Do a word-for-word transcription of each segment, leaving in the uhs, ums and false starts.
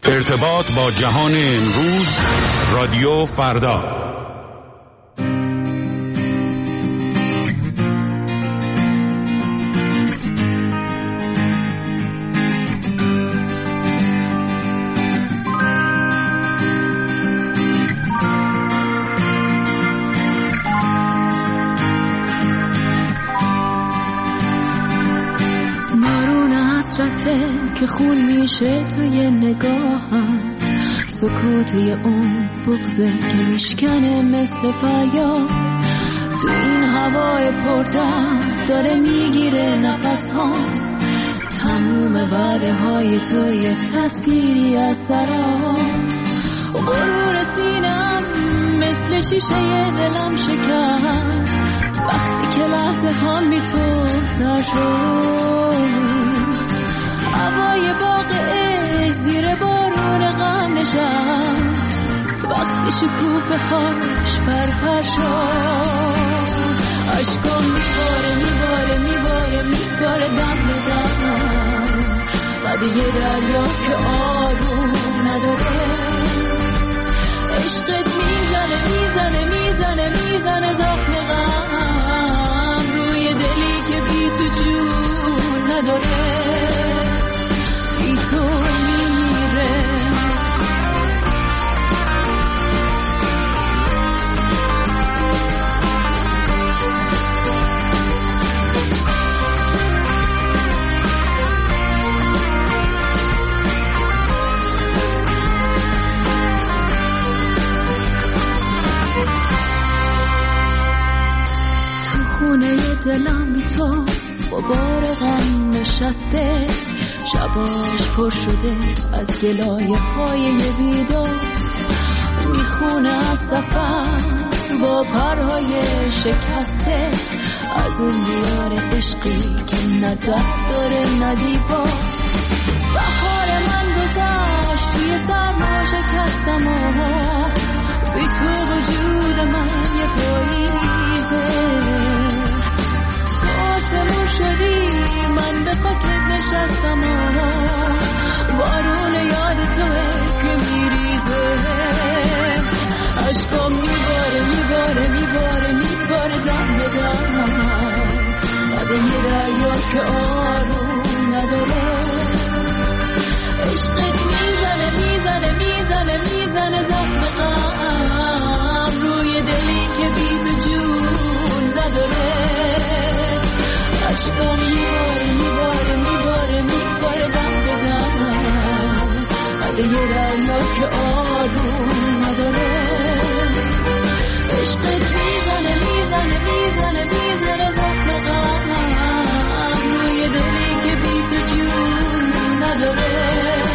ارتباط با جهان امروز، رادیو فردا. که خون میشه توی نگاهم، سکوتی اون بغضه که میشکنه مثل فریاد. تو این هوای پردرد داره میگیره نفس ها، تموم وعده های توی تصویری از سراب. غرور سینم مثل شیشه دلم شکست وقتی که لحظه ها می تو سر شد. هوای باغ عشق زیر بارون غم نشست وقتی شکوفه هاش پرپر شد. عشقم میباره میباره میباره میباره دم به دم و دیگه دریا که آروم نداره. عشقت میزنه میزنه میزنه میزنه زخم غم روی دلی که بی تو جون نداره. تو میمیره تو خونه دلم بی تو غبار غم نشسته، شباش پر شده از گلایه های بیدار. میخونه از سفر با پرهای شکسته، از اون دیار عشقی که نه در داره نه دیوار. بهار من گذشت توی سرما شکستم و بی تو وجود من یه پاییزه. آسمون شدی من به خاکت نشستم و بارون یاد توه که میریزه. عشقم میباره میباره میباره میباره دم به دم بعد یه دریا که آروم نداره. عشقت میزنه میزنه میزنه میزنه زخم غم روی دلی که بی تو جون نداره. عشقم میباره میباره میباره میباره دم به دم بعد یه دریا که آروم نداره. عشقت میزنه میزنه میزنه میزنه زخم غم روی دلی که بی تو جون نداره.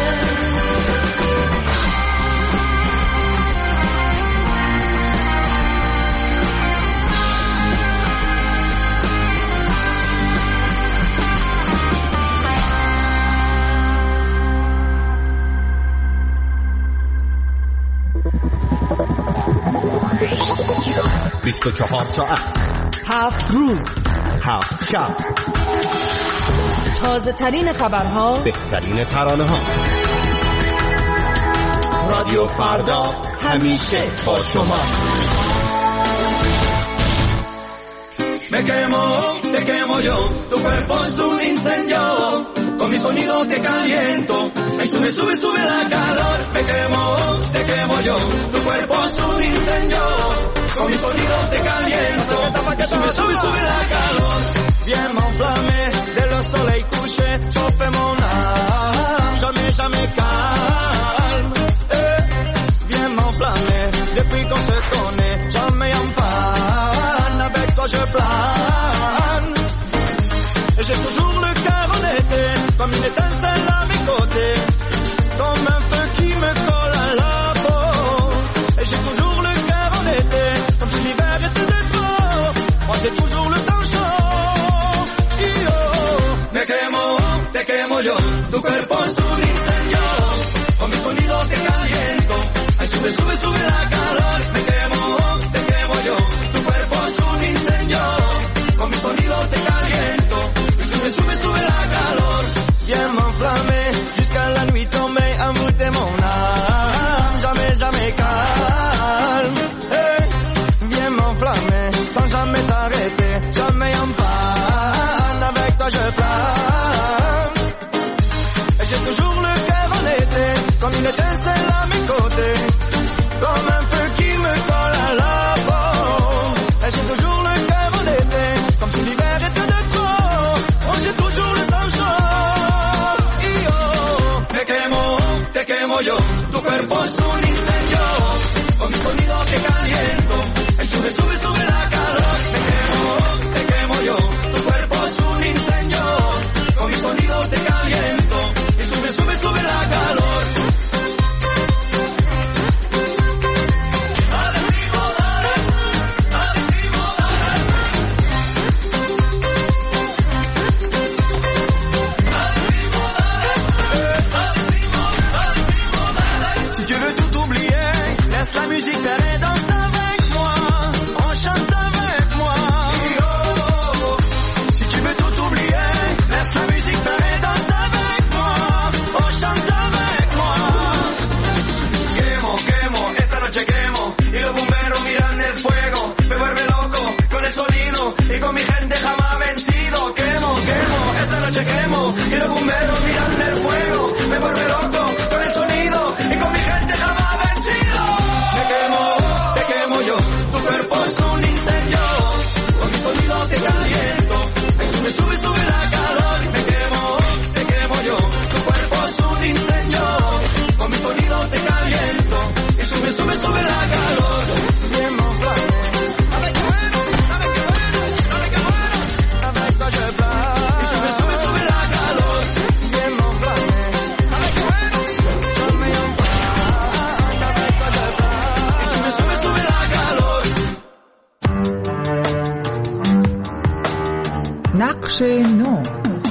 بیست و چهار ساعت، هفت روز، هفت شب، تازه ترین خبرها، بهترین ترانه ها. رادیو فردا همیشه با شماست. Me quemo, te quemo yo, tu cuerpo es un incendio, con mi sonido te caliento, ay sube, sube, sube la calor. Me quemo, te quemo yo, tu cuerpo es un incendio, con mi sonido te caliento, ay sube, sube, sube la calor. Viens m'enflammer, dès le soleil couché, chauffe mon âme, jamais, jamais calme. Eh, viens m'enflammer, depuis qu'on se connaît, jamais en panne, avec toi je plane. Et j'ai toujours le cœur en été, comme une étincelle à mes côtés, comme un feu qui me colle à la peau. Et j'ai toujours le cœur en été, comme si l'hiver était de trop. Moi j'ai toujours le sang chaud. Yo, me quemo, te quemo yo, tu cuerpo es un incendio, con mi sonido te caliento. Ay sube, sube, sube la calor. Me quemo, te quemo yo, tu cuerpo es un incendio, con mi sonido te caliento. Y sube, sube, sube la calor. Viens m'enflammer jusqu'à la nuit tombée, envoûter mon âme. comme une étincelle à mes côtés, comme un feu qui me colle à la peau. Et j'ai toujours le cœur en été, comme si l'hiver était de trop. Oh, j'ai toujours le sang chaud. Yo, te quemo, te quemo yo, tu cuerpo es un incendio, con mi sonido te caliento, y sube, sube, sube la calor. Te quemo, te quemo yo, tu cuerpo es un incendio, con mi sonido te caliento, y sube, sube, sube la calor. La musique, allez danse avec moi, on chante avec moi. Oh, si tu veux tout oublier, laisse la musique, allez danse avec moi, on chante avec moi. Quemo, quemo, esta noche quemo, y los bomberos miran el fuego, me vuelve loco con el sonido, y con mi gente jamás vencido. Quemo, quemo, esta noche quemo, y los bomberos miran el fuego, me vuelve loco con el sonido, y con mi gente jamás vencido. Tu cuerpo es un incendio, con mi sonido te caliento, me sube, sube, sube la calor. Me quemo, te quemo yo, tu cuerpo es un incendio, con mi sonido te caliento, y sube, sube, sube la calor. Bien mon plan, avec bueno, avec bueno, avec bueno, avec toi je plane, y sube, sube, sube la calor. Bien mon plan, avec bueno, dame un pan, avec toi je plane, y sube, sube, sube la calor. نقش نو.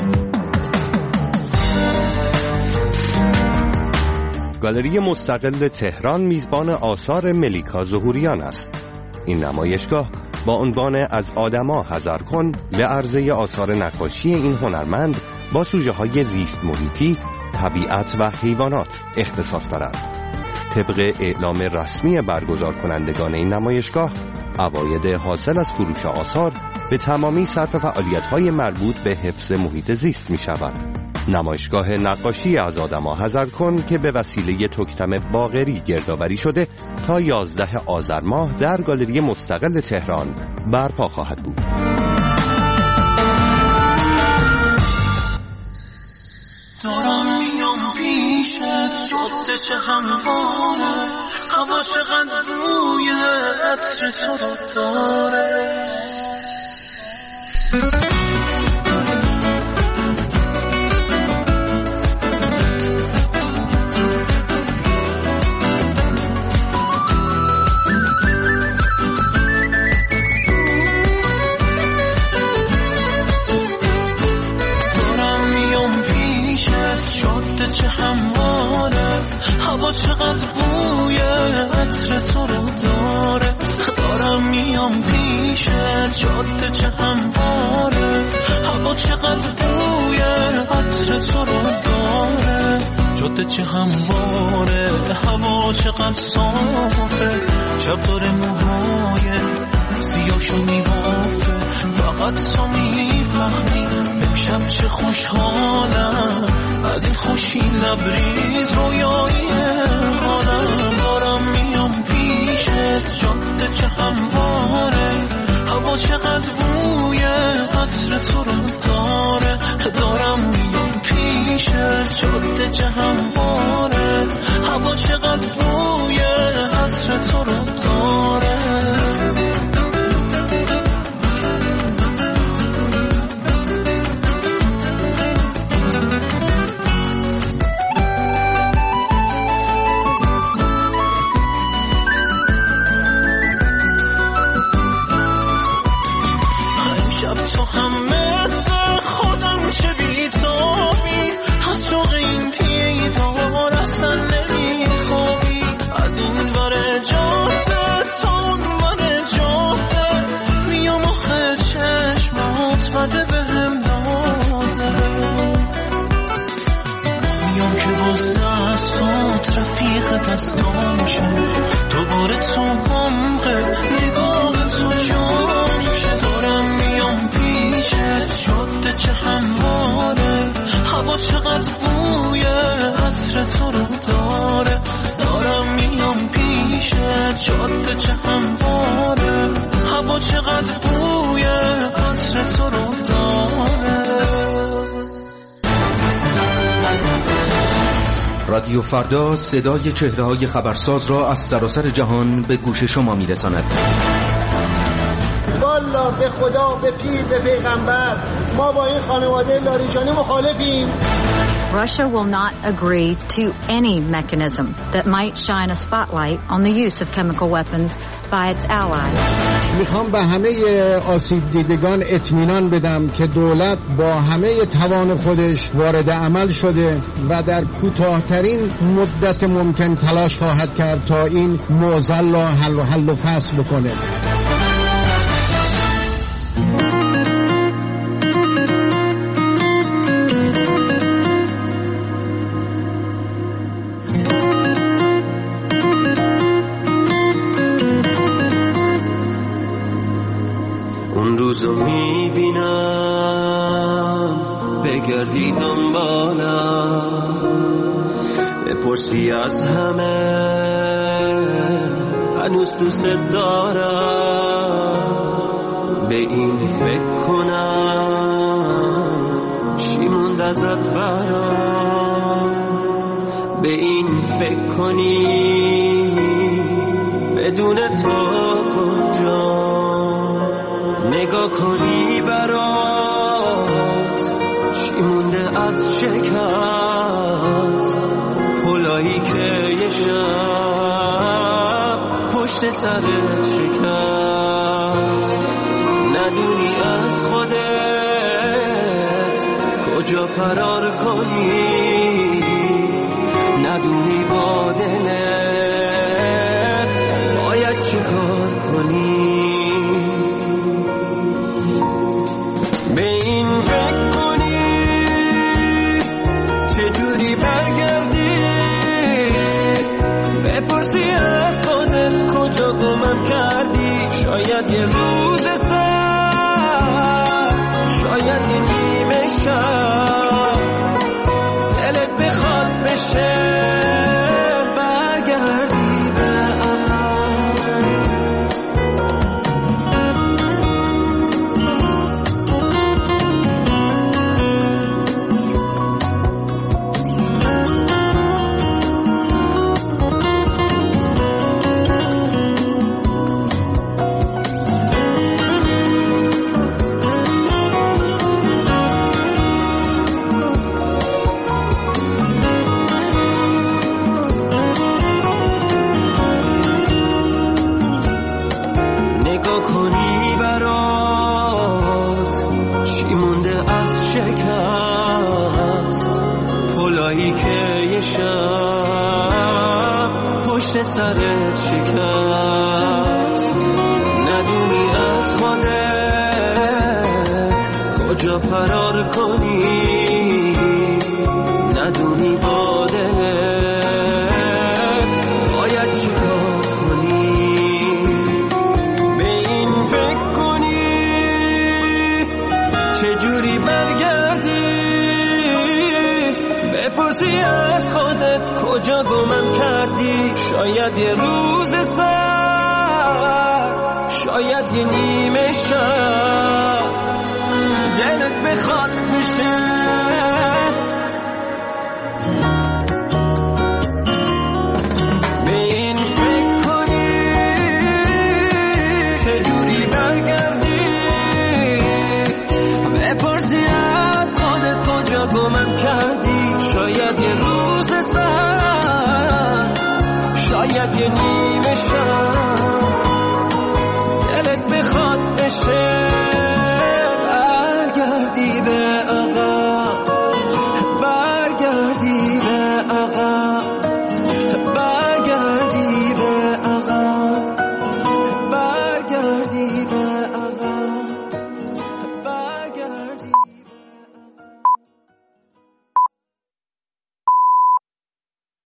گالری مستقل تهران میزبان آثار ملیکا ظهوریان است. این نمایشگاه با عنوان از آدما حذر کن به عرضه آثار نقاشی این هنرمند با سوژه های زیست محیطی، طبیعت و حیوانات اختصاص دارد. طبق اعلام رسمی برگزار کنندگان این نمایشگاه، عواید حاصل از فروش آثار به تمامی صرف فعالیت‌های مربوط به حفظ محیط زیست می‌شود. نمایشگاه نقاشی از آدما حذر کن که به وسیله توکتم باقری گردآوری شده تا یازده آذر ماه در گالری مستقل تهران برپا خواهد بود. دارم میام پیشت جاده چه همواره، هوا چقدر روی عطر تو رو داره. جاده چه همواره، هوا چقدر بوی عطر تو رو داره. دارم میام پیش جاده چه همواره، هوا چقدر بوی عطر تو رو داره. جاده چه همواره، هوا چقدر صافه، شب داره موهای سیاهشو میبافه. فقط تو میفهمی امشب چه خوشحالم، از این خوشی لبریز رویایی حالم. دارم میام پیشت جاده چه همواره، هوا چقدر بوی عطر تو رو داره. دارم میام پیشت جاده چه همواره، هوا چقدر بوی عطر تو رو داره. دستام شد دوباره تو غمقه نگاه تو جان شه. دارم میام پیشت جاده چه همواره، هوا چقدر بوی عطر تو رو داره. رادیو فردا صدای چهره‌های خبرساز را از سراسر جهان به گوش شما می‌رساند. والله به خدا، به پیر، به پیغمبر، ما با این خانواده لاریجانی مخالفیم. Russia will not agree to any mechanism that might shine a spotlight on the use of chemical weapons by its allies. میخوام به همه آسیب دیدگان اطمینان بدم که دولت با همه توان خودش وارد عمل شده و در کوتاه‌ترین مدت ممکن تلاش خواهد کرد تا این معضل را حل و حل و فصل بکنه. اون روزو میبینم بگردی دنبالم، بپرسی از همه هنوز دوست دارم، به این فکر کنم چی موند ازت برام، به این فکر کنی بدون تو کجا، نگاه کنی برات چی مونده از شکست، پلایی که یه شب پشت سرت شکست، ندونی از خودت کجا فرار کنی، ندونی با دلت باید چه کار کنی. شاید یه روز سر، شاید یه نیمه شب، دلت بخواد بشه برگردی به سرت شکست، ندونی از خودت کجا فرار کنی، ندونی با دلت باید چی کار کنی، به این فکر کنی چجوری برگردی، بپرسی از خودت کجا گمم کردی، شاید یه روز سر، شاید یه نیمه شب، دلت بخواد بشه